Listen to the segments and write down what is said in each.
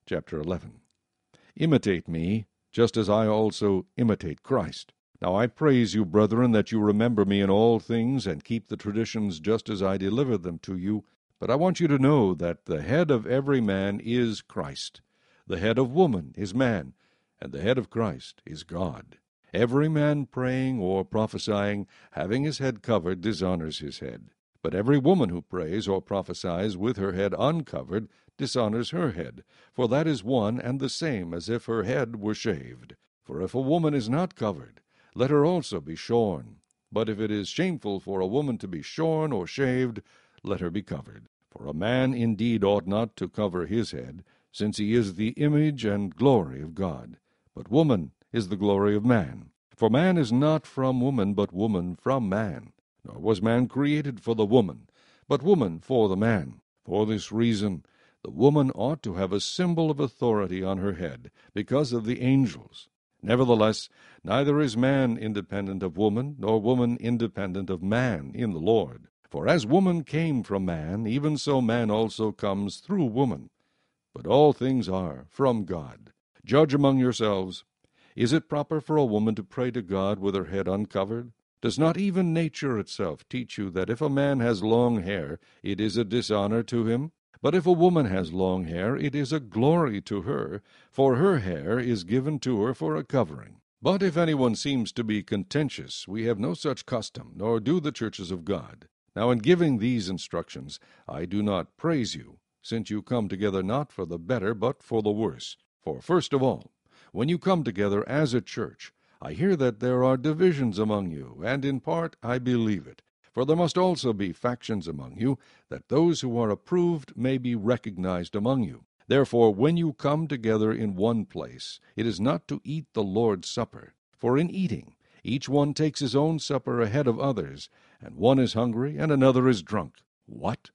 chapter 11. Imitate me, just as I also imitate Christ. Now I praise you, brethren, that you remember me in all things, and keep the traditions just as I delivered them to you. But I want you to know that the head of every man is Christ. The head of woman is man, and the head of Christ is God. Every man praying or prophesying, having his head covered, dishonors his head. But every woman who prays or prophesies with her head uncovered dishonors her head, for that is one and the same as if her head were shaved. For if a woman is not covered, let her also be shorn. But if it is shameful for a woman to be shorn or shaved, let her be covered. For a man indeed ought not to cover his head, since he is the image and glory of God. But woman is the glory of man. For man is not from woman, but woman from man. Nor was man created for the woman, but woman for the man. For this reason, the woman ought to have a symbol of authority on her head, because of the angels. Nevertheless, neither is man independent of woman, nor woman independent of man in the Lord. For as woman came from man, even so man also comes through woman. But all things are from God. Judge among yourselves. Is it proper for a woman to pray to God with her head uncovered? Does not even nature itself teach you that if a man has long hair, it is a dishonor to him? But if a woman has long hair, it is a glory to her, for her hair is given to her for a covering. But if anyone seems to be contentious, we have no such custom, nor do the churches of God. Now in giving these instructions, I do not praise you, since you come together not for the better, but for the worse. For first of all, when you come together as a church, I hear that there are divisions among you, and in part I believe it. For there must also be factions among you, that those who are approved may be recognized among you. Therefore, when you come together in one place, it is not to eat the Lord's Supper. For in eating, each one takes his own supper ahead of others, and one is hungry, and another is drunk. What?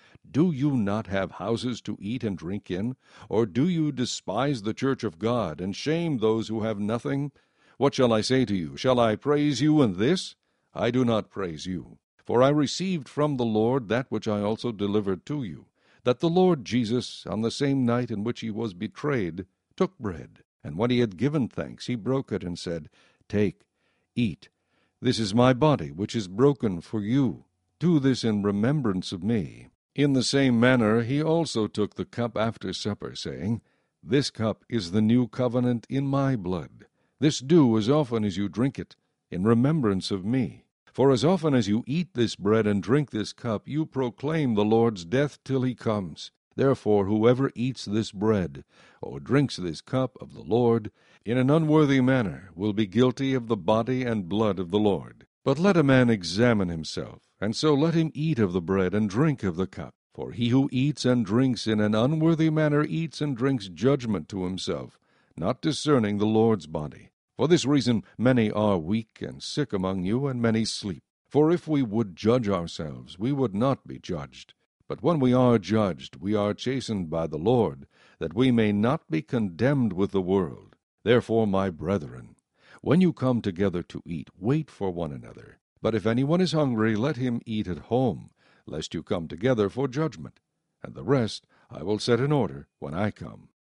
Do you not have houses to eat and drink in? Or do you despise the church of God, and shame those who have nothing? What shall I say to you? Shall I praise you in this? I do not praise you. For I received from the Lord that which I also delivered to you, that the Lord Jesus, on the same night in which he was betrayed, took bread, and when he had given thanks, he broke it, and said, Take, eat. This is my body, which is broken for you. Do this in remembrance of me. In the same manner he also took the cup after supper, saying, This cup is the new covenant in my blood. This do as often as you drink it, in remembrance of me. For as often as you eat this bread and drink this cup, you proclaim the Lord's death till he comes. Therefore whoever eats this bread, or drinks this cup of the Lord, in an unworthy manner, will be guilty of the body and blood of the Lord. But let a man examine himself, and so let him eat of the bread and drink of the cup. For he who eats and drinks in an unworthy manner eats and drinks judgment to himself, not discerning the Lord's body. For this reason many are weak and sick among you, and many sleep. For if we would judge ourselves, we would not be judged. But when we are judged, we are chastened by the Lord, that we may not be condemned with the world. Therefore, my brethren, when you come together to eat, wait for one another. But if anyone is hungry, let him eat at home, lest you come together for judgment. And the rest I will set in order when I come.